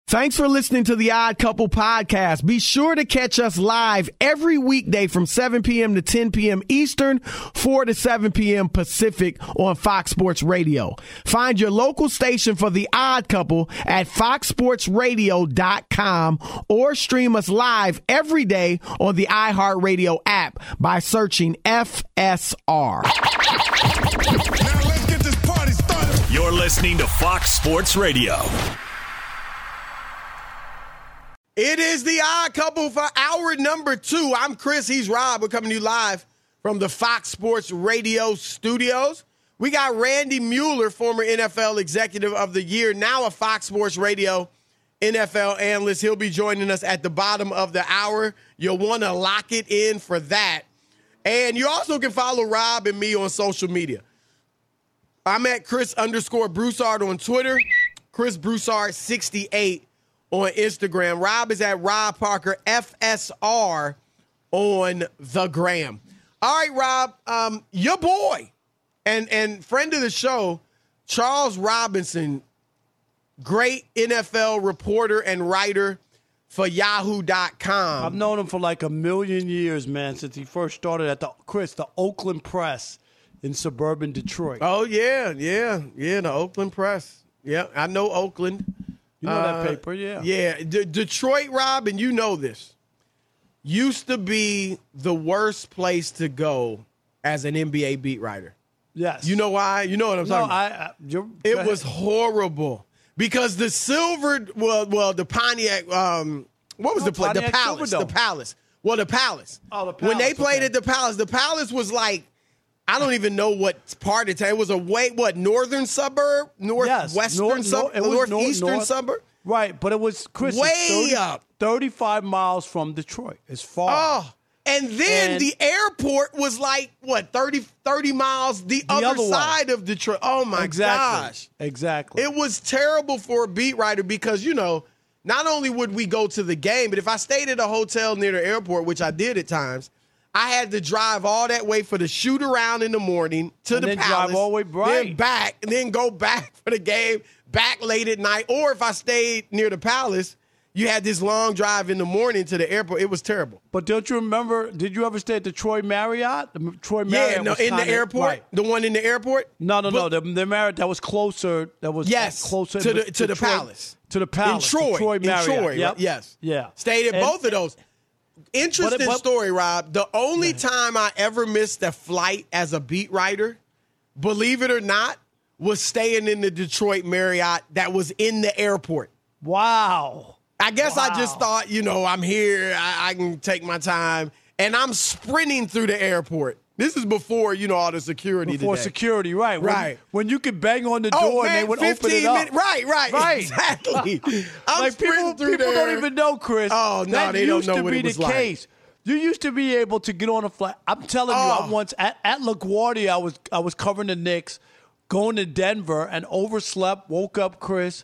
Thanks for listening to the Odd Couple podcast. Be sure to catch us live every weekday from 7 p.m. to 10 p.m. Eastern, 4 to 7 p.m. Pacific on Fox Sports Radio. Find your local station for the Odd Couple at foxsportsradio.com or stream us live every day on the iHeartRadio app by searching FSR. Now let's get this party started. You're listening to Fox Sports Radio. It is the Odd Couple for hour number 2. I'm Chris. He's Rob. We're coming to you live from the Fox Sports Radio studios. We got Randy Mueller, former NFL Executive of the Year, now a Fox Sports Radio NFL analyst. He'll be joining us at the bottom of the hour. You'll want to lock it in for that. And you also can follow Rob and me on social media. I'm at Chris_Broussard on Twitter, Chris Broussard 68 on Instagram. Rob is at Rob Parker FSR on the gram. All right, Rob, your boy and friend of the show, Charles Robinson, great NFL reporter and writer for Yahoo.com. I've known him for like a million years, man, since he first started at the Oakland Press in suburban Detroit. Oh, yeah, the Oakland Press. Yeah, I know Oakland. You know that paper, yeah. Yeah, Detroit, Rob, and you know this, used to be the worst place to go as an NBA beat writer. Yes. You know why? You know what I'm talking about? It was horrible because the Silver, well, the Pontiac, what was the place? The Palace. Silverdome. The Palace. Well, the Palace. Oh, the Palace. When they played at the Palace was like, I don't even know what part of town. It was northern suburb? Northwestern suburb? Northeastern suburb? Right, but it was, Chris, way up. 35 miles from Detroit. It's far. Oh, and then the airport was like, 30 miles the other side of Detroit. Oh, my gosh. Exactly. It was terrible for a beat writer because, not only would we go to the game, but if I stayed at a hotel near the airport, which I did at times, I had to drive all that way for the shoot around in the morning to the Palace, drive all the way then back, and then go back for the game, back late at night. Or if I stayed near the Palace, you had this long drive in the morning to the airport. It was terrible. But don't you remember, did you ever stay at the Troy Marriott? The Troy Marriott in the airport? Right. The one in the airport? No. The Marriott that was closer. Closer to the Palace. To the Palace. In Troy. Troy Marriott. In Troy, yep. Yes. Yeah. Stayed at both of those. Interesting story, Rob. The only time I ever missed a flight as a beat writer, believe it or not, was staying in the Detroit Marriott that was in the airport. Wow. I guess I just thought, I'm here, I can take my time, and I'm sprinting through the airport. This is before, all the security Before today. security, right. Right. When you could bang on the door and they would open it up. Right. Exactly. I'm like sprinting through people there. don't even know, Chris. Oh, no, they don't know what it was like. That used to be the case. You used to be able to get on a flight. I'm telling you, I once at LaGuardia, I was covering the Knicks, going to Denver, and overslept, woke up, Chris,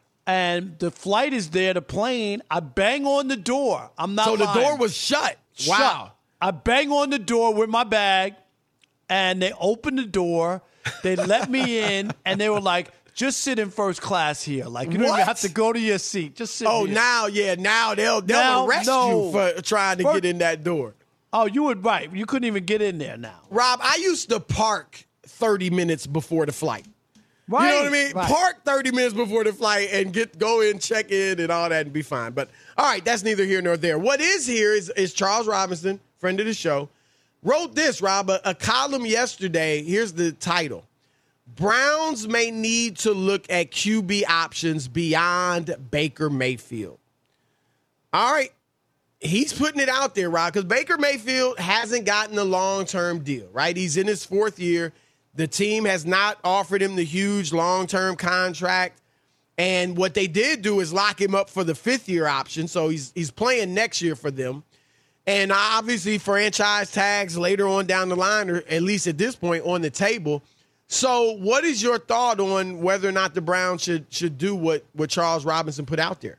and the flight is there, the plane. I bang on the door. I'm not lying. So the door was shut. Wow. I bang on the door with my bag, and they opened the door. They let me in, and they were like, just sit in first class here. Like, you don't even have to go to your seat. Just sit here. Now they'll arrest you for trying to get in that door. Oh, you would, right. You couldn't even get in there now. Rob, I used to park 30 minutes before the flight. Right. You know what I mean? Right. Park 30 minutes before the flight and go in, check in, and all that and be fine. But, all right, that's neither here nor there. What is here is Charles Robinson, friend of the show, wrote this, Rob, a column yesterday. Here's the title. Browns may need to look at QB options beyond Baker Mayfield. All right. He's putting it out there, Rob, because Baker Mayfield hasn't gotten a long-term deal, right? He's in his 4th year. The team has not offered him the huge long-term contract. And what they did do is lock him up for the 5th-year option. So he's playing next year for them. And obviously franchise tags later on down the line, or at least at this point, on the table. So what is your thought on whether or not the Browns should do what Charles Robinson put out there?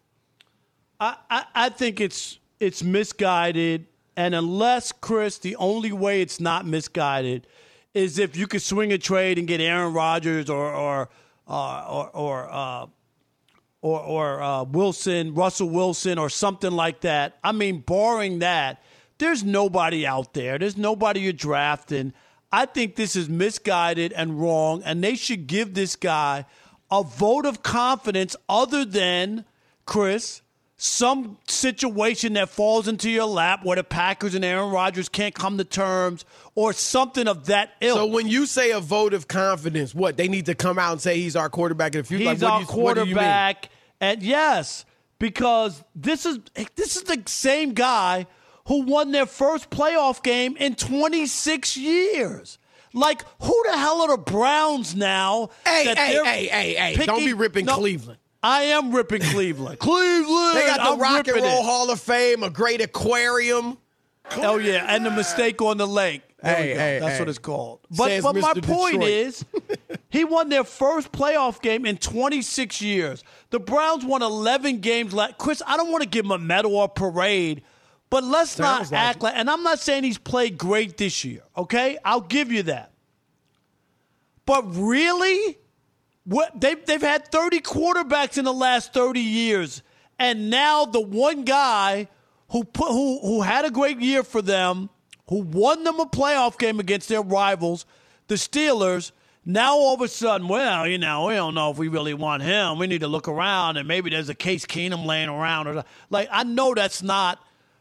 I think it's misguided. And unless, Chris, the only way it's not misguided is if you could swing a trade and get Aaron Rodgers or Wilson, Russell Wilson, or something like that. I mean, barring that, there's nobody out there. There's nobody you're drafting. I think this is misguided and wrong, and they should give this guy a vote of confidence other than, Chris, some situation that falls into your lap where the Packers and Aaron Rodgers can't come to terms or something of that ilk. So when you say a vote of confidence, what? They need to come out and say he's our quarterback in the future? He's our quarterback. And yes, because this is the same guy who won their first playoff game in 26 years. Like, who the hell are the Browns now? Hey. Don't be ripping Cleveland. I am ripping Cleveland. Cleveland! They got the Rock and Roll Hall of Fame, a great aquarium. Oh, yeah, and the mistake on the lake. That's what it's called. But my point is, he won their first playoff game in 26 years. The Browns won 11 games last. Chris, I don't want to give him a medal or parade, but let's not act like, and I'm not saying he's played great this year, okay? I'll give you that. But really? They've had 30 quarterbacks in the last 30 years, and now the one guy who had a great year for them, who won them a playoff game against their rivals, the Steelers, now all of a sudden, well, we don't know if we really want him. We need to look around, and maybe there's a Case Keenum laying around. I know that's not,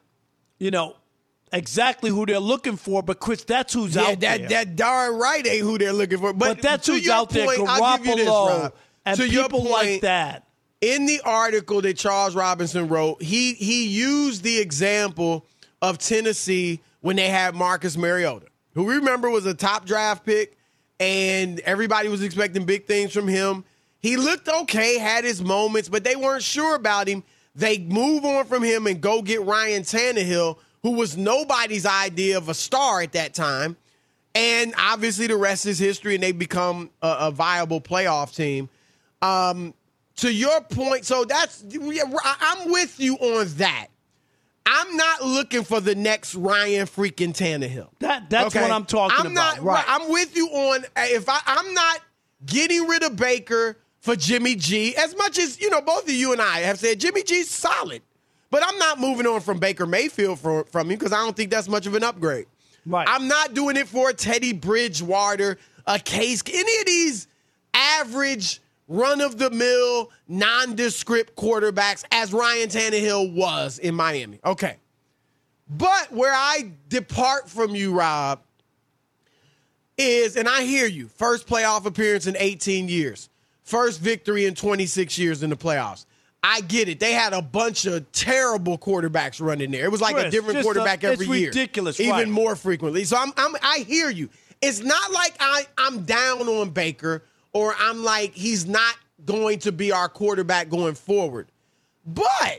exactly who they're looking for, but Chris, that's who's out there. That darn right ain't who they're looking for. But that's who's out there, Garoppolo and people like that. In the article that Charles Robinson wrote, he used the example of Tennessee when they had Marcus Mariota, who we remember was a top draft pick, and everybody was expecting big things from him. He looked okay, had his moments, but they weren't sure about him. They move on from him and go get Ryan Tannehill, who was nobody's idea of a star at that time. And obviously the rest is history, and they become a viable playoff team. To your point, so I'm with you on that. I'm not looking for the next Ryan freaking Tannehill. That's what I'm talking about. Right. I'm with you on I'm not getting rid of Baker for Jimmy G, as much as, both of you and I have said Jimmy G's solid. But I'm not moving on from Baker Mayfield from him because I don't think that's much of an upgrade. Right. I'm not doing it for a Teddy Bridgewater, a Case, any of these average, run-of-the-mill, nondescript quarterbacks as Ryan Tannehill was in Miami. Okay. But where I depart from you, Rob, is, and I hear you, first playoff appearance in 18 years, first victory in 26 years in the playoffs. I get it. They had a bunch of terrible quarterbacks running there. It was like a different quarterback every year. It's ridiculous, even more frequently. So I hear you. It's not like I'm down on Baker or I'm like he's not going to be our quarterback going forward. But,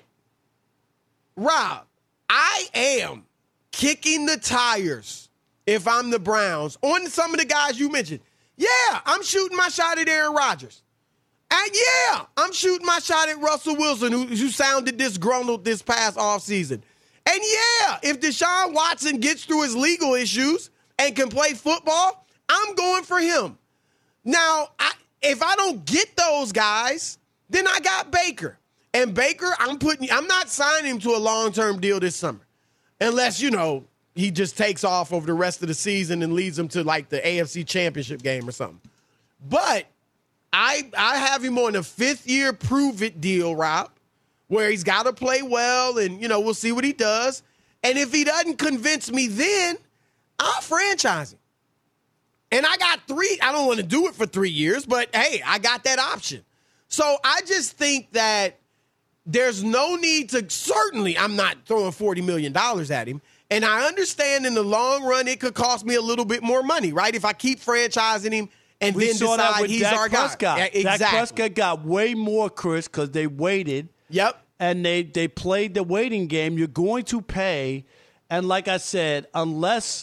Rob, I am kicking the tires if I'm the Browns on some of the guys you mentioned. Yeah, I'm shooting my shot at Aaron Rodgers. And yeah, I'm shooting my shot at Russell Wilson, who sounded disgruntled this past offseason. And yeah, if Deshaun Watson gets through his legal issues and can play football, I'm going for him. Now, if I don't get those guys, then I got Baker. And Baker, I'm not signing him to a long-term deal this summer. Unless, he just takes off over the rest of the season and leads them to like the AFC Championship game or something. But I have him on a 5th-year prove-it deal, Rob, where he's got to play well, and, we'll see what he does. And if he doesn't convince me then, I'll franchise him. And I got 3. I don't want to do it for 3 years, but, hey, I got that option. So I just think that there's no need to – certainly I'm not throwing $40 million at him. And I understand in the long run it could cost me a little bit more money, right, if I keep franchising him. And we then decide he's Dak our Prescott. guy. Yeah, exactly. Dak Prescott got way more, Chris, because they waited. Yep. And they played the waiting game. You're going to pay. And like I said, unless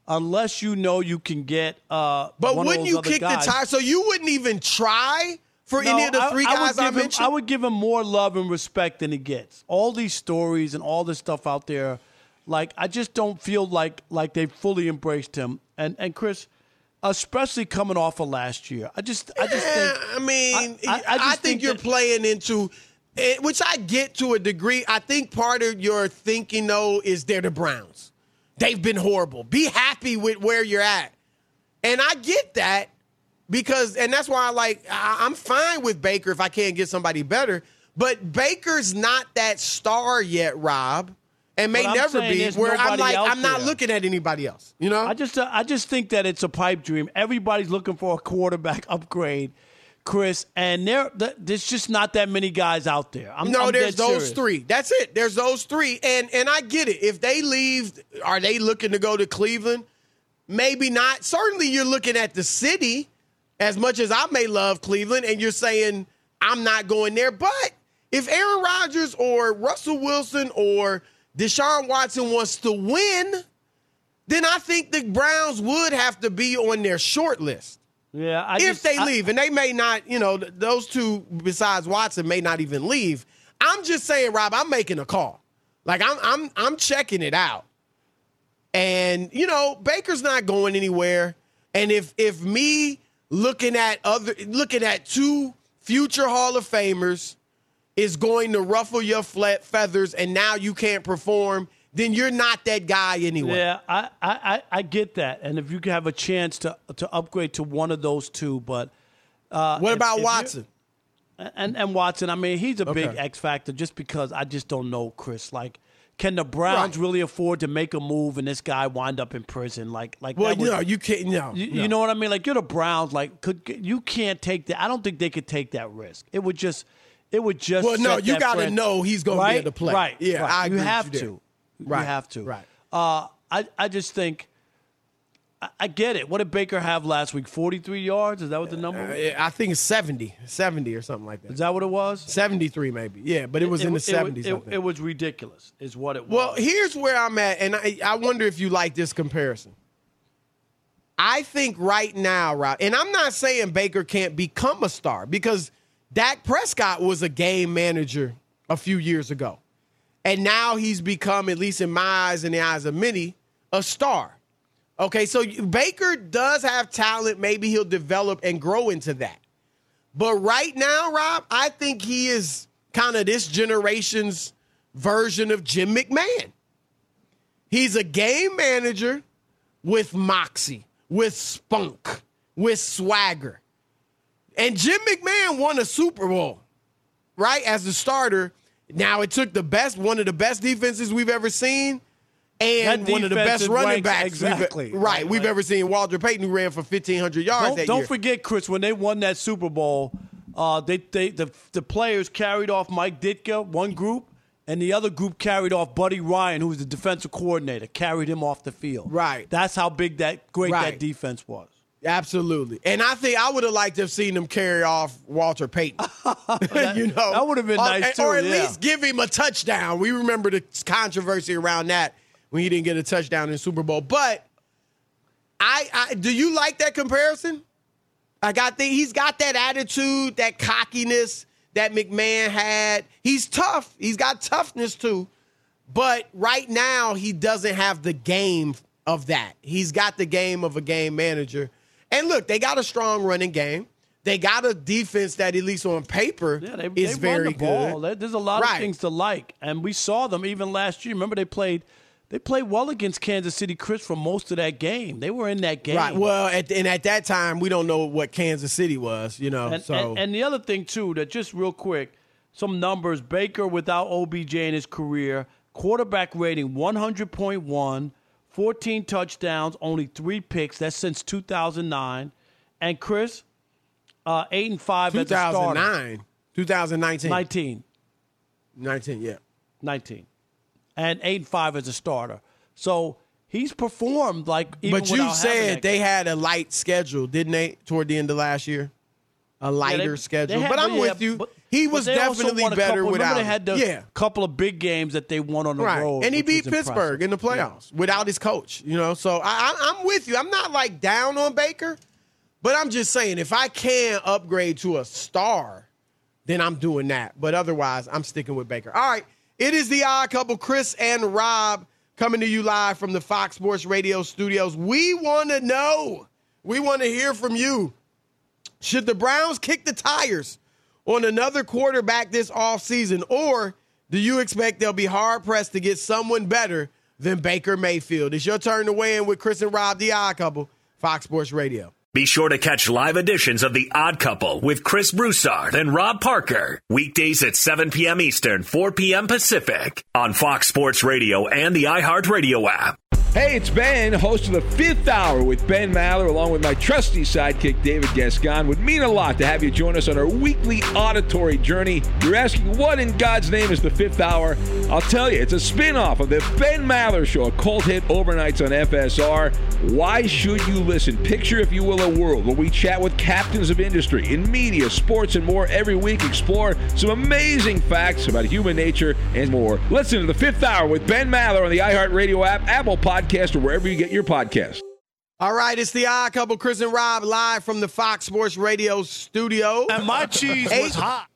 you can get but wouldn't you kick the tire? So you wouldn't even try for any of the 3 guys I mentioned? I would give him more love and respect than he gets. All these stories and all this stuff out there, I just don't feel like they fully embraced him. And Chris, especially coming off of last year. I just think. I think you're playing into which I get to a degree. I think part of your thinking, though, is they're the Browns. They've been horrible. Be happy with where you're at. And I get that because, and that's why I'm fine with Baker if I can't get somebody better. But Baker's not that star yet, Rob, and may never be. Where I'm not looking at anybody else. You know, I just think that it's a pipe dream. Everybody's looking for a quarterback upgrade, Chris, and there's just not that many guys out there. There's those three. That's it. There's those three, and I get it. If they leave, are they looking to go to Cleveland? Maybe not. Certainly, you're looking at the city. As much as I may love Cleveland, and you're saying I'm not going there, but if Aaron Rodgers or Russell Wilson or Deshaun Watson wants to win, then I think the Browns would have to be on their short list. Yeah, if they leave, and they may not, those two besides Watson may not even leave. I'm just saying, Rob, I'm making a call. Like I'm checking it out. And, Baker's not going anywhere. And if me looking at two future Hall of Famers is going to ruffle your feathers and now you can't perform, then you're not that guy anyway. Yeah, I get that. And if you could have a chance to upgrade to one of those two, but what about Watson? And Watson, I mean, he's a big X factor just because I just don't know, Chris. Like, can the Browns really afford to make a move and this guy wind up in prison? You can't. No, you know what I mean? Like, you're the Browns. Like, you can't take that. I don't think they could take that risk. It would just. Well, no, you got to know he's going to be able to play. Right. Yeah, right. I agree. You have to. Right. You have to. Right. I just think. I get it. What did Baker have last week? 43 yards? Is that what the number was? I think it's 70 or something like that. Is that what it was? 73 maybe. Yeah, but it was in the 70s. It was ridiculous is what it was. Well, here's where I'm at, and I wonder if you like this comparison. I think right now, Rob, and I'm not saying Baker can't become a star because Dak Prescott was a game manager a few years ago. And now he's become, at least in my eyes and the eyes of many, a star. Okay, so Baker does have talent. Maybe he'll develop and grow into that. But right now, Rob, I think he is kind of this generation's version of Jim McMahon. He's a game manager with moxie, with spunk, with swagger. And Jim McMahon won a Super Bowl, right, as a starter. Now, it took one of the best defenses we've ever seen and one of the best running backs we've ever seen. Walter Payton, who ran for 1,500 yards that year. Don't forget, Chris, when they won that Super Bowl, the players carried off Mike Ditka, one group, and the other group carried off Buddy Ryan, who was the defensive coordinator, carried him off the field. Right. That's how big that defense was. Absolutely. And I think I would have liked to have seen them carry off Walter Payton. That would have been nice, too. Or at least give him a touchdown. We remember the controversy around that when he didn't get a touchdown in the Super Bowl. But do you like that comparison? He's got that attitude, that cockiness that McMahon had. He's tough. He's got toughness, too. But right now, he doesn't have the game of that. He's got the game of a game manager. And look, they got a strong running game. They got a defense that, at least on paper, is very good. There's a lot of things to like, and we saw them even last year. Remember, they played well against Kansas City, Chris, for most of that game. They were in that game. Right. Well, at that time, we don't know what Kansas City was, And the other thing, too, that just real quick, some numbers. Baker, without OBJ in his career, quarterback rating 100.1, 14 touchdowns, only 3 picks. That's since 2009. And Chris, 8-5 as a starter. 2019. 19, yeah. 19. And 8-5 as a starter. So he's performed even But you said they had a light schedule, didn't they, toward the end of last year? A lighter schedule. But I'm with you. He was definitely better without. Remember they had the couple of big games that they won on the road. And he beat Pittsburgh in the playoffs without his coach. So I'm with you. I'm not down on Baker, but I'm just saying if I can upgrade to a star, then I'm doing that. But otherwise, I'm sticking with Baker. All right. It is the Odd Couple, Chris and Rob, coming to you live from the Fox Sports Radio studios. We want to know. We want to hear from you. Should the Browns kick the tires on another quarterback this offseason, or do you expect they'll be hard-pressed to get someone better than Baker Mayfield? It's your turn to weigh in with Chris and Rob, The Odd Couple, Fox Sports Radio. Be sure to catch live editions of The Odd Couple with Chris Broussard and Rob Parker. Weekdays at 7 p.m. Eastern, 4 p.m. Pacific on Fox Sports Radio and the iHeartRadio app. Hey, it's Ben, host of the Fifth Hour with Ben Maller, along with my trusty sidekick, David Gascon. Would mean a lot to have you join us on our weekly auditory journey. You're asking, what in God's name is the Fifth Hour? I'll tell you, it's a spin-off of the Ben Maller Show, a cult hit overnights on FSR. Why should you listen? Picture, if you will, a world where we chat with captains of industry in media, sports, and more every week. Explore some amazing facts about human nature and more. Listen to the Fifth Hour with Ben Maller on the iHeartRadio app, Apple Podcasts, or wherever you get your podcast. All right, it's The Odd Couple, Chris and Rob, live from the Fox Sports Radio studio. And my cheese was hot.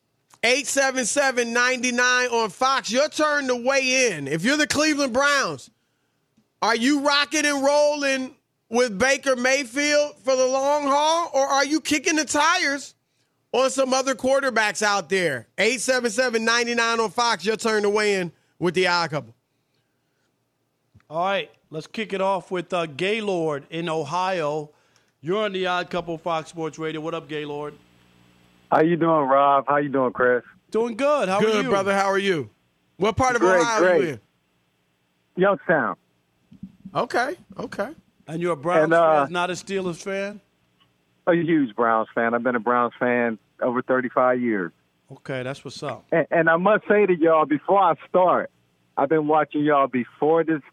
877-99 on Fox. Your turn to weigh in. If you're the Cleveland Browns, are you rocking and rolling with Baker Mayfield for the long haul, or are you kicking the tires on some other quarterbacks out there? 877-99 on Fox. Your turn to weigh in with The Odd Couple. All right, let's kick it off with Gaylord in Ohio. You're on The Odd Couple, Fox Sports Radio. What up, Gaylord? How you doing, Rob? How you doing, Chris? Doing good. How are you? Good, brother. How are you? What part of Ohio are you in? Youngstown. Okay. And you're a Browns fan, not a Steelers fan? A huge Browns fan. I've been a Browns fan over 35 years. Okay, that's what's up. And I must say to y'all, before I start, I've been watching y'all before this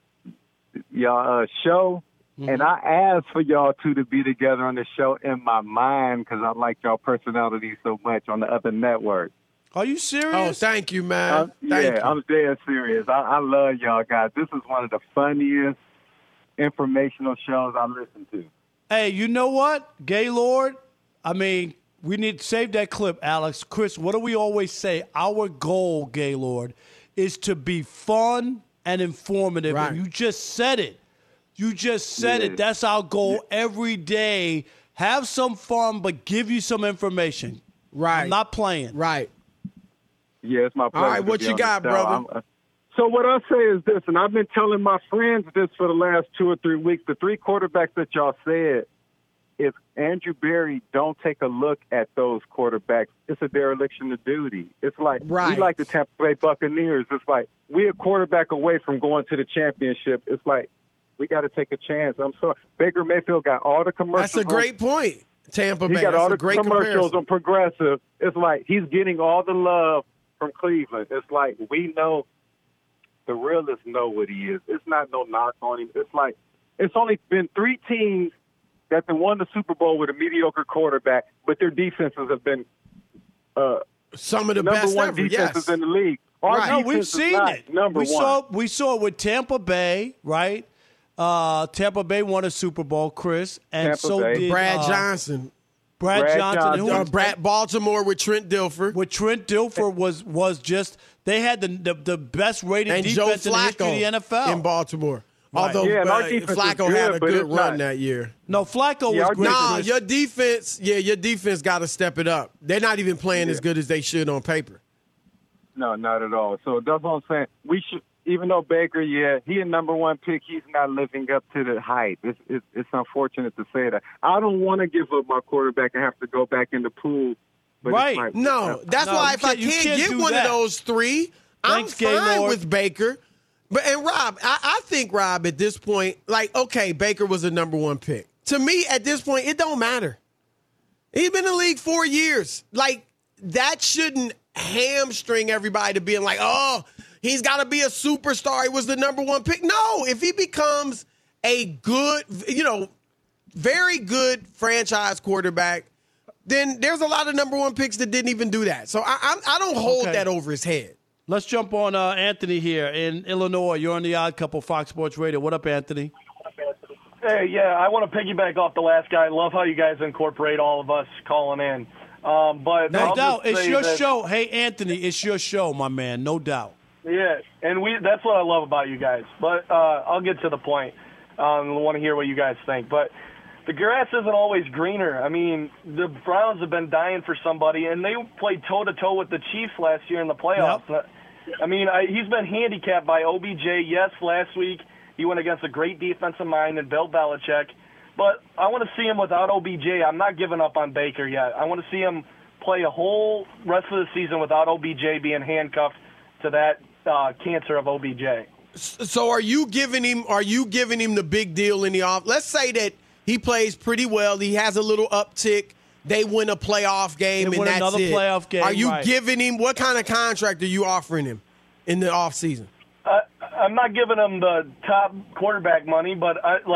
show, and I asked for y'all two to be together on the show in my mind because I like y'all personalities so much on the other network. Are you serious? Oh, thank you, man. I'm dead serious. I love y'all guys. This is one of the funniest informational shows I listen to. Hey, you know what, Gaylord? I mean, we need to save that clip, Alex. Chris, what do we always say? Our goal, Gaylord, is to be fun and informative. Right. And you just said it. You just said it. That's our goal every day. Have some fun, but give you some information. Right. I'm not playing. Right. Yeah, it's my pleasure. All right, what you got, brother? So what I say is this, and I've been telling my friends this for the last 2 or 3 weeks, the three quarterbacks that y'all said, if Andrew Berry don't take a look at those quarterbacks, it's a dereliction of duty. It's like we like the Tampa Bay Buccaneers. It's like we're a quarterback away from going to the championship. It's like we got to take a chance. I'm sorry. Baker Mayfield got all the commercials. That's a great point, Tampa Bay. He got all the great commercials on Progressive. It's like he's getting all the love from Cleveland. It's like we know the realists know what he is. It's not no knock on him. It's like it's only been 3 teams that they won the Super Bowl with a mediocre quarterback, but their defenses have been some of the number best one ever. defenses in the league. Our We've seen it. Number one. We saw it with Tampa Bay, right? Tampa Bay won a Super Bowl, Chris, and Tampa so Bay. did Brad Johnson. Brad Johnson. And Baltimore with Trent Dilfer. With Trent Dilfer was just they had the best rated and defense Joe in the history of the NFL in Baltimore. Right. Although Flacco had a good run not. that year. No, Flacco was great. Nah, your defense got to step it up. They're not even playing as good as they should on paper. No, not at all. So that's what I'm saying. We should, even though Baker, he a number one pick, he's not living up to the hype. It's unfortunate to say that. I don't want to give up my quarterback and have to go back in the pool. But right. That's why if I can't get one of those three, I'm fine with Baker. But and Rob, I think Rob at this point, like, okay, Baker was a number one pick. To me, at this point, it don't matter. He's been in the league 4 years. Like, that shouldn't hamstring everybody to being like, oh, he's got to be a superstar. He was the number one pick. No, if he becomes a good, very good franchise quarterback, then there's a lot of number one picks that didn't even do that. So I don't hold that over his head. Let's jump on Anthony here in Illinois. You're on The Odd Couple, Fox Sports Radio. What up, Anthony? Hey, I want to piggyback off the last guy. I love how you guys incorporate all of us calling in. But no doubt. It's your show. Hey, Anthony, it's your show, my man. No doubt. Yeah, and that's what I love about you guys. But I'll get to the point. I want to hear what you guys think. But the grass isn't always greener. I mean, the Browns have been dying for somebody, and they played toe-to-toe with the Chiefs last year in the playoffs. Yep. I mean, he's been handicapped by OBJ. Yes, last week he went against a great defensive mind and Bill Belichick. But I want to see him without OBJ. I'm not giving up on Baker yet. I want to see him play a whole rest of the season without OBJ being handcuffed to that cancer of OBJ. So are you giving him the big deal in the off? Let's say that he plays pretty well. He has a little uptick. They win a playoff game, and that's another it. Playoff game. Are you giving him, what kind of contract are you offering him in the offseason? I'm not giving him the top quarterback money, but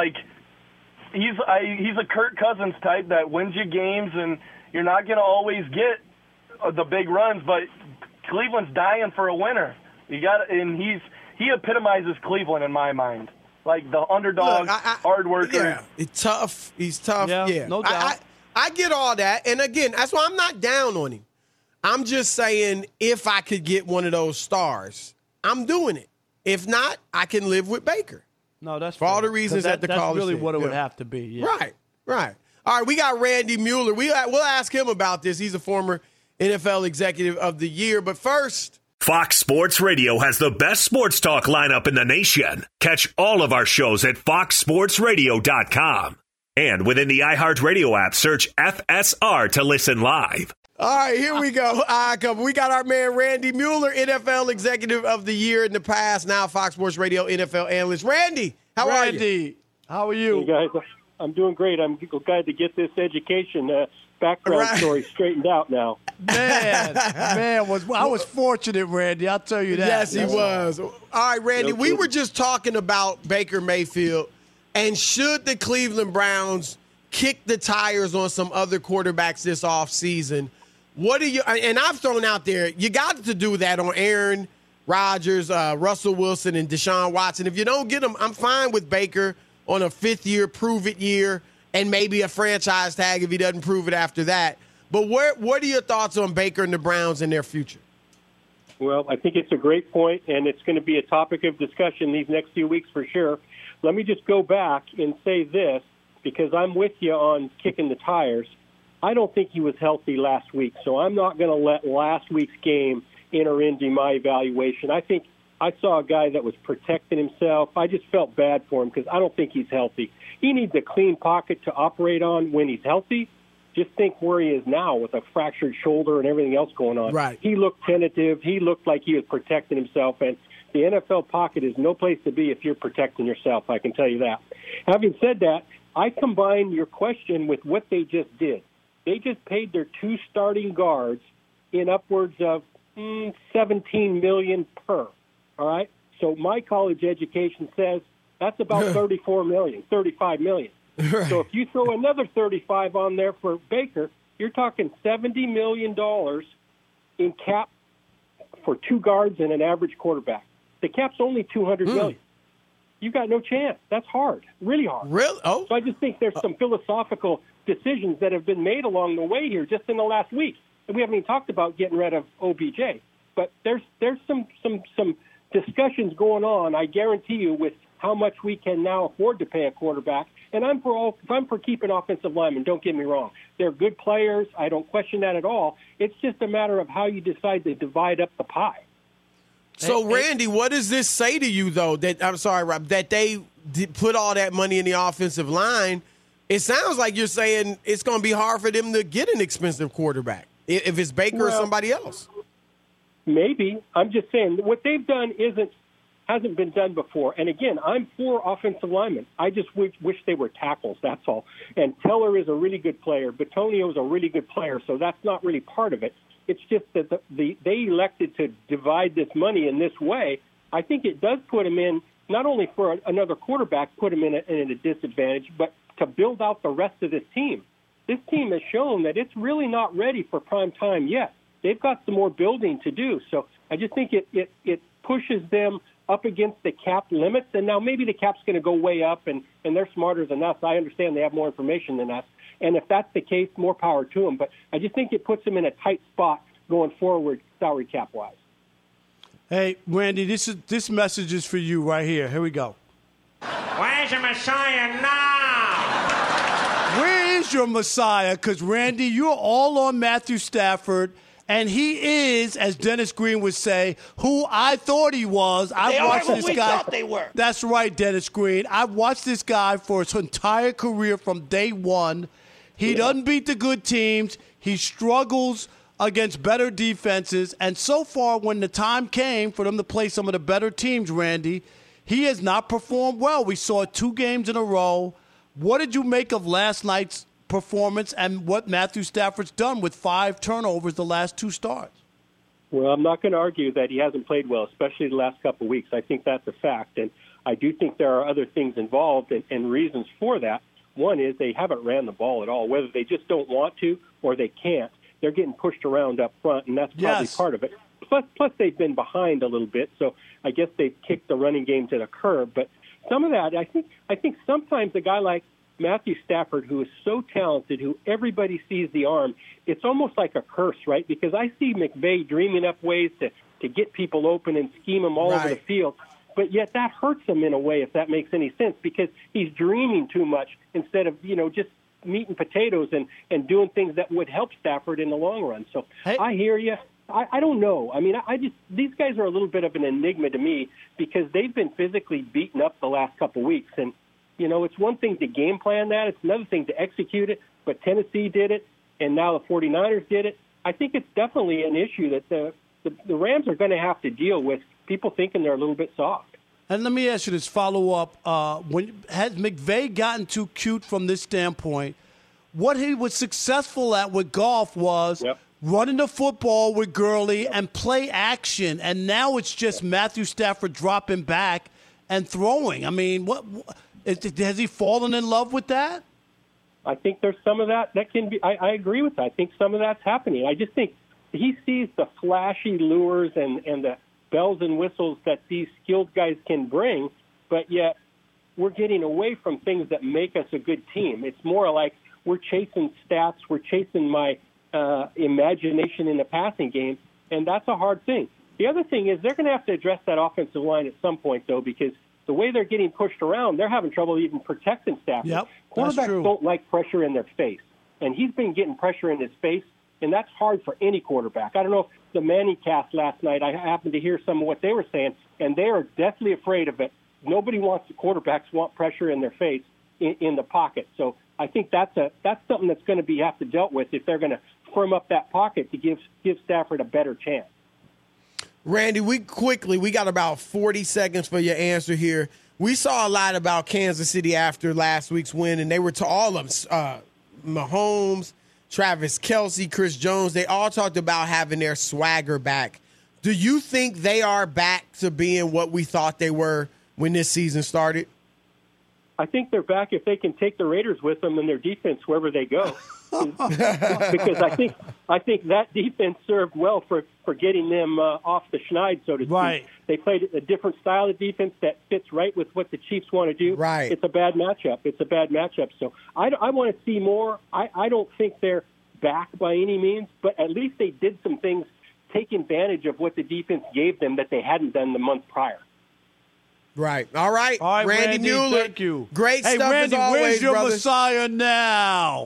he's a Kirk Cousins type that wins you games, and you're not going to always get the big runs. But Cleveland's dying for a winner. And he epitomizes Cleveland in my mind, like the underdog, hard worker. Yeah, he's tough. Yeah, no doubt. I get all that, and again, that's why I'm not down on him. I'm just saying, if I could get one of those stars, I'm doing it. If not, I can live with Baker. No, that's for all the reasons that the that's callers really said. what it would have to be. Yeah. Right. All right, we got Randy Mueller. We'll ask him about this. He's a former NFL Executive of the Year. But first, Fox Sports Radio has the best sports talk lineup in the nation. Catch all of our shows at foxsportsradio.com. And within the iHeartRadio app, search FSR to listen live. All right, here we go. We got our man Randy Mueller, NFL Executive of the Year in the past, now Fox Sports Radio NFL analyst. Randy, how are you? Randy, how are you? Hey guys, I'm doing great. I'm glad to get this education background story straightened out now. I was fortunate, Randy. I'll tell you that. Yes, he was. All right, Randy, we were just talking about Baker Mayfield. And should the Cleveland Browns kick the tires on some other quarterbacks this offseason? What do you – and I've thrown out there, you got to do that on Aaron Rodgers, Russell Wilson, and Deshaun Watson. If you don't get them, I'm fine with Baker on a fifth-year prove-it year and maybe a franchise tag if he doesn't prove it after that. But what are your thoughts on Baker and the Browns and their future? Well, I think it's a great point, and it's going to be a topic of discussion these next few weeks for sure. Let me just go back and say this, because I'm with you on kicking the tires. I don't think he was healthy last week, so I'm not going to let last week's game enter into my evaluation. I think I saw a guy that was protecting himself. I just felt bad for him because I don't think he's healthy. He needs a clean pocket to operate on when he's healthy. Just think where he is now with a fractured shoulder and everything else going on. Right. He looked tentative. He looked like he was protecting himself, and the NFL pocket is no place to be if you're protecting yourself, I can tell you that. Having said that, I combine your question with what they just did. They just paid their two starting guards in upwards of $17 million per, all right? So my college education says that's about $35 million. Right. So if you throw another $35 on there for Baker, you're talking $70 million in cap for two guards and an average quarterback. The cap's only $200 million. You've got no chance. That's hard, really hard. Really? Oh. So I just think there's some philosophical decisions that have been made along the way here just in the last week. And we haven't even talked about getting rid of OBJ. But there's some discussions going on, I guarantee you, with how much we can now afford to pay a quarterback. And I'm for keeping offensive linemen, don't get me wrong. They're good players. I don't question that at all. It's just a matter of how you decide to divide up the pie. So, Randy, what does this say to you, though, Rob, that they put all that money in the offensive line? It sounds like you're saying it's going to be hard for them to get an expensive quarterback if it's Baker or somebody else. Maybe. I'm just saying what they've done hasn't been done before. And, again, I'm for offensive linemen. I just wish they were tackles, that's all. And Teller is a really good player. Bitonio is a really good player, so that's not really part of it. It's just that they elected to divide this money in this way. I think it does put them in, not only for another quarterback, put them in a disadvantage, but to build out the rest of this team. This team has shown that it's really not ready for prime time yet. They've got some more building to do. So I just think it pushes them up against the cap limits. And now maybe the cap's going to go way up, and they're smarter than us. I understand they have more information than us. And if that's the case, more power to them. But I just think it puts them in a tight spot going forward, salary cap-wise. Hey, Randy, this message is for you right here. Here we go. Where's the Messiah now? Where is your Messiah? Because, Randy, you're all on Matthew Stafford, and he is, as Dennis Green would say, who I thought he was. I've watched this guy. Thought they were. That's right, Dennis Green. I've watched this guy for his entire career from day one. He doesn't beat the good teams. He struggles against better defenses. And so far, when the time came for them to play some of the better teams, Randy, he has not performed well. We saw 2 games in a row. What did you make of last night's performance and what Matthew Stafford's done with 5 turnovers the last 2 starts? Well, I'm not going to argue that he hasn't played well, especially the last couple of weeks. I think that's a fact. And I do think there are other things involved and reasons for that. One is they haven't ran the ball at all, whether they just don't want to or they can't. They're getting pushed around up front, and that's probably part of it. Plus, they've been behind a little bit, so I guess they've kicked the running game to the curb. But some of that, I think sometimes a guy like Matthew Stafford, who is so talented, who everybody sees the arm, it's almost like a curse, right? Because I see McVay dreaming up ways to get people open and scheme them all over the field. But yet that hurts him in a way, if that makes any sense, because he's dreaming too much instead of, just meat and potatoes and doing things that would help Stafford in the long run. So I hear you. I don't know. I mean, these guys are a little bit of an enigma to me because they've been physically beaten up the last couple of weeks. And, it's one thing to game plan that. It's another thing to execute it. But Tennessee did it, and now the 49ers did it. I think it's definitely an issue that the Rams are going to have to deal with, people thinking they're a little bit soft. And let me ask you this follow-up. Has McVay gotten too cute from this standpoint? What he was successful at with Goff was running the football with Gurley and play action, and now it's just Matthew Stafford dropping back and throwing. I mean, has he fallen in love with that? I think there's some of that can be. I agree with that. I think some of that's happening. I just think he sees the flashy lures and the bells and whistles that these skilled guys can bring, but yet we're getting away from things that make us a good team. It's more like we're chasing stats, we're chasing my imagination in the passing game, and that's a hard thing. The other thing is they're going to have to address that offensive line at some point, though, because the way they're getting pushed around, they're having trouble even protecting Stafford. Quarterbacks don't like pressure in their face, and he's been getting pressure in his face, and that's hard for any quarterback. I don't know if the Manning cast last night, I happened to hear some of what they were saying, and they are deathly afraid of it. Nobody wants the quarterbacks want pressure in their face in the pocket. So I think that's something that's going to have to dealt with if they're going to firm up that pocket to give Stafford a better chance. Randy, we got about 40 seconds for your answer here. We saw a lot about Kansas City after last week's win, and they were to all of them, Mahomes, Travis Kelce, Chris Jones, they all talked about having their swagger back. Do you think they are back to being what we thought they were when this season started? I think they're back if they can take the Raiders with them in their defense wherever they go. Because I think that defense served well for getting them off the schneid, so to speak. Right. They played a different style of defense that fits right with what the Chiefs want to do. Right. It's a bad matchup. So I want to see more. I don't think they're back by any means, but at least they did some things, take advantage of what the defense gave them that they hadn't done the month prior. Right. All right, Randy Mueller. Thank you. Great stuff Randy, as always, where's your brother. Messiah now?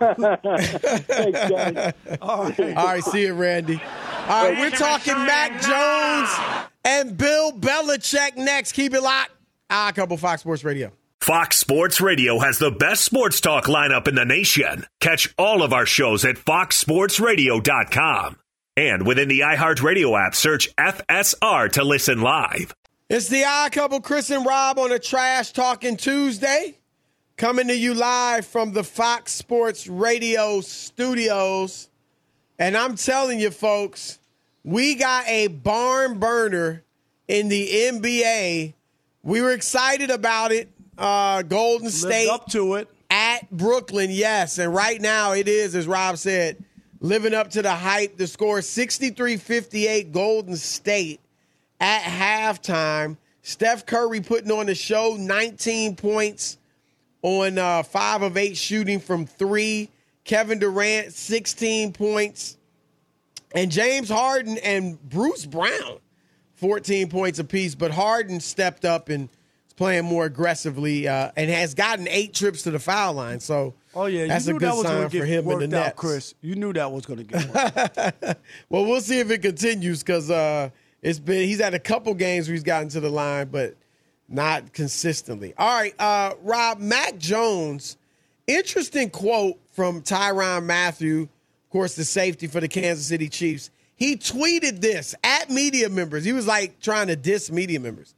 Thanks, guys. All right, see you, Randy. All right, we're talking Mac Jones and Bill Belichick next. Keep it locked. Couple Fox Sports Radio. Fox Sports Radio has the best sports talk lineup in the nation. Catch all of our shows at foxsportsradio.com. And within the iHeartRadio app, search FSR to listen live. It's the Odd Couple, Chris and Rob on a Trash Talking Tuesday. Coming to you live from the Fox Sports Radio studios. And I'm telling you, folks, we got a barn burner in the NBA. We were excited about it. Golden State. Lived up to it. At Brooklyn, yes. And right now it is, as Rob said, living up to the hype. The score 63-58 Golden State at halftime. Steph Curry putting on the show, 19 points on 5 of 8 shooting from 3. Kevin Durant, 16 points. And James Harden and Bruce Brown, 14 points apiece. But Harden stepped up and playing more aggressively and has gotten 8 trips to the foul line. So that's a good sign for him in the Nets. Chris. You knew that was going to get worked. Well, we'll see if it continues because he's had a couple games where he's gotten to the line, but not consistently. All right, Rob, Mac Jones, interesting quote from Tyrann Mathieu, of course, the safety for the Kansas City Chiefs. He tweeted this at media members. He was like trying to diss media members.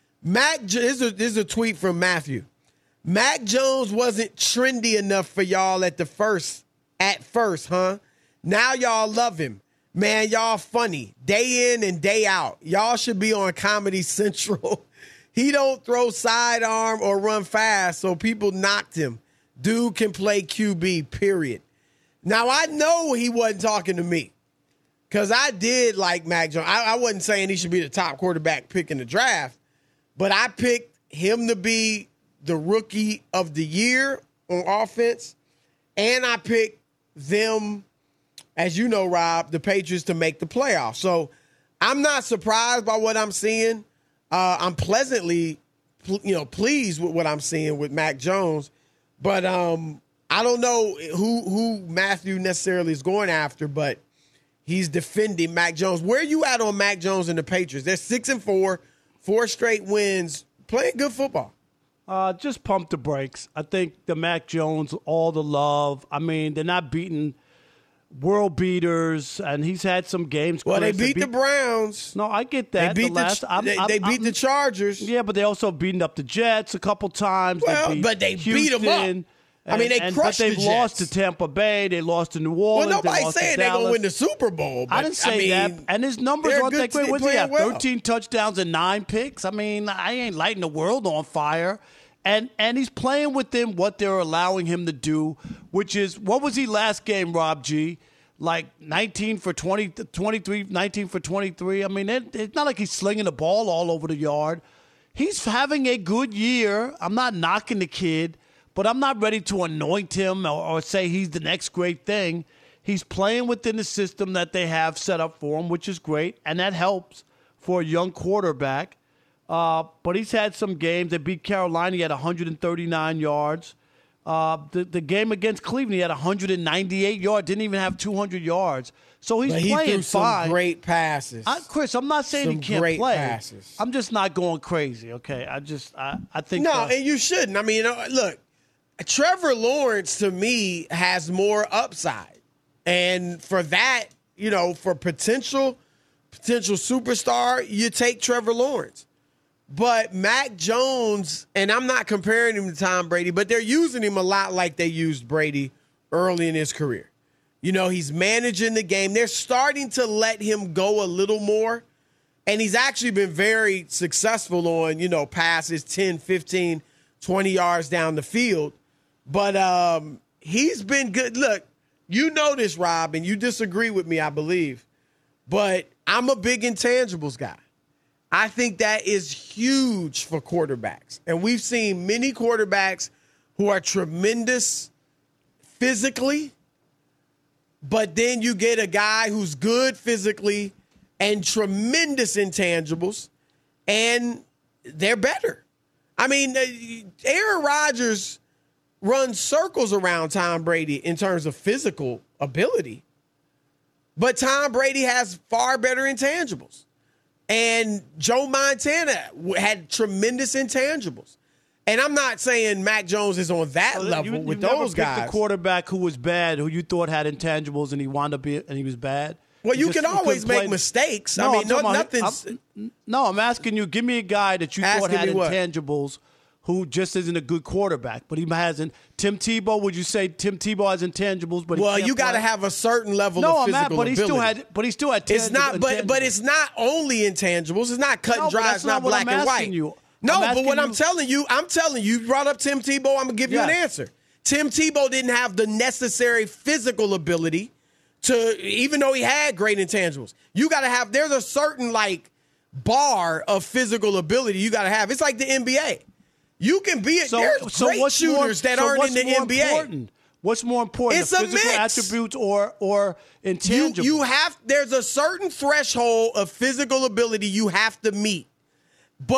This is a tweet from Mathieu. Mac Jones wasn't trendy enough for y'all at first, huh? Now y'all love him. Man, y'all funny. Day in and day out. Y'all should be on Comedy Central. He don't throw sidearm or run fast, so people knocked him. Dude can play QB, period. Now, I know he wasn't talking to me because I did like Mac Jones. I wasn't saying he should be the top quarterback pick in the draft, but I picked him to be the rookie of the year on offense, and I picked them, as you know, Rob, the Patriots to make the playoffs. So I'm not surprised by what I'm seeing. I'm pleasantly, pleased with what I'm seeing with Mac Jones, but I don't know who Mathieu necessarily is going after, but he's defending Mac Jones. Where are you at on Mac Jones and the Patriots? They're 6-4, 4 straight wins, playing good football. Just pump the brakes. I think the Mac Jones, all the love. I mean, they're not beating world beaters, and he's had some games. Well, they beat the Browns. No, I get that. They beat the Chargers. Yeah, but they also beaten up the Jets a couple times. Well, they beat them up. They crushed the Jets. But they've lost to Tampa Bay. They lost to New Orleans. Well, nobody's saying they're going to win the Super Bowl. But I didn't say that. And his numbers aren't that great. What do he have? 13 touchdowns and 9 picks. I mean, I ain't lighting the world on fire. And he's playing within what they're allowing him to do, which is, what was he last game, Rob G? Like 19 for 20, 23, 19 for 23. I mean, it's not like he's slinging the ball all over the yard. He's having a good year. I'm not knocking the kid, but I'm not ready to anoint him or say he's the next great thing. He's playing within the system that they have set up for him, which is great, and that helps for a young quarterback. But he's had some games. They beat Carolina. He had 139 yards. The game against Cleveland, he had 198 yards. Didn't even have 200 yards. So he's playing threw fine. Some great passes. Chris, I'm not saying he can't great play. Passes. I'm just not going crazy. Okay, I think no, and you shouldn't. I mean, look, Trevor Lawrence to me has more upside, and for that, for potential superstar, you take Trevor Lawrence. But Mac Jones, and I'm not comparing him to Tom Brady, but they're using him a lot like they used Brady early in his career. He's managing the game. They're starting to let him go a little more, and he's actually been very successful on, passes 10, 15, 20 yards down the field. But he's been good. Look, you know this, Rob, and you disagree with me, I believe, but I'm a big intangibles guy. I think that is huge for quarterbacks. And we've seen many quarterbacks who are tremendous physically, but then you get a guy who's good physically and tremendous intangibles, and they're better. I mean, Aaron Rodgers runs circles around Tom Brady in terms of physical ability, but Tom Brady has far better intangibles. And Joe Montana had tremendous intangibles. And I'm not saying Mac Jones is on that level with those guys. You never picked a quarterback who was bad, who you thought had intangibles, and he wound up and he was bad? Well, you can always make mistakes. No, I mean, nothing's... I'm asking you, give me a guy that you thought had intangibles who just isn't a good quarterback, but he hasn't. Tim Tebow, would you say Tim Tebow has intangibles? But you got to have a certain level of physical ability. But he still had. It's not, but it's not only intangibles. It's not cut and dry. It's not black and white. I'm telling you, you brought up Tim Tebow. I'm gonna give you an answer. Tim Tebow didn't have the necessary physical ability to, even though he had great intangibles. You got to have. There's a certain bar of physical ability you got to have. It's like the NBA. You can be there's great shooters that aren't in the NBA. Important? What's more important? It's a physical mix. Attributes or intangibles? There's a certain threshold of physical ability you have to meet. But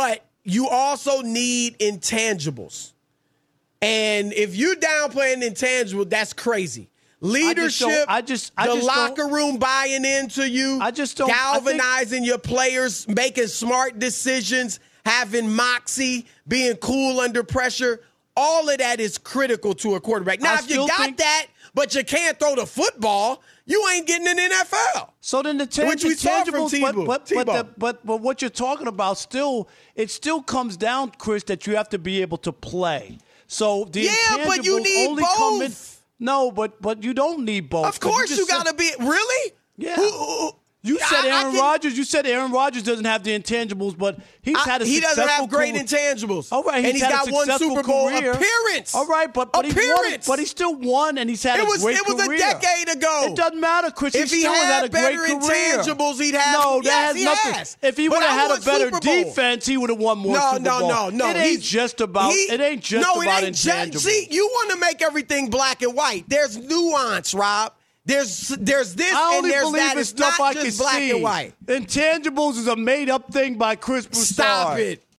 you also need intangibles. And if you're downplaying intangible, that's crazy. Leadership, the locker room buying into you, galvanizing your players, making smart decisions, having moxie, being cool under pressure. All of that is critical to a quarterback. Now, if you got that, but you can't throw the football, you ain't getting in the NFL. So then the intangibles, but what you're talking about still comes down, Chris, that you have to be able to play. So the intangibles but you need only both. come in. No, but you don't need both. Of course you got to be. Really? Yeah. You said Aaron Rodgers. You said Aaron Rodgers doesn't have the intangibles, but he doesn't have great intangibles. All right, and he's got one Super Bowl appearance. All right, but he still won, and he's had a great career. It was a decade ago. It doesn't matter, Chris. If he had better intangibles, he'd have. No, that has nothing. If he would have had a better defense, he would have won more Super Bowl. No. It ain't just about intangibles. See, you want to make everything black and white. There's nuance, Rob. There's this and there's that. It's not just black and white. Intangibles is a made-up thing by Chris Broussard. Stop it.